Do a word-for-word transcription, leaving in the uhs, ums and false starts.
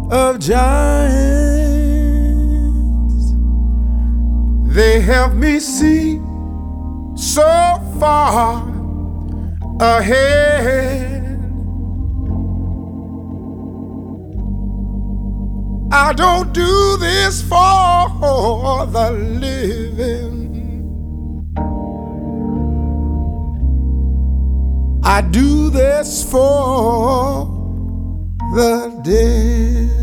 of giants. They help me see so far ahead. I don't do this for the living. I do this for the dead.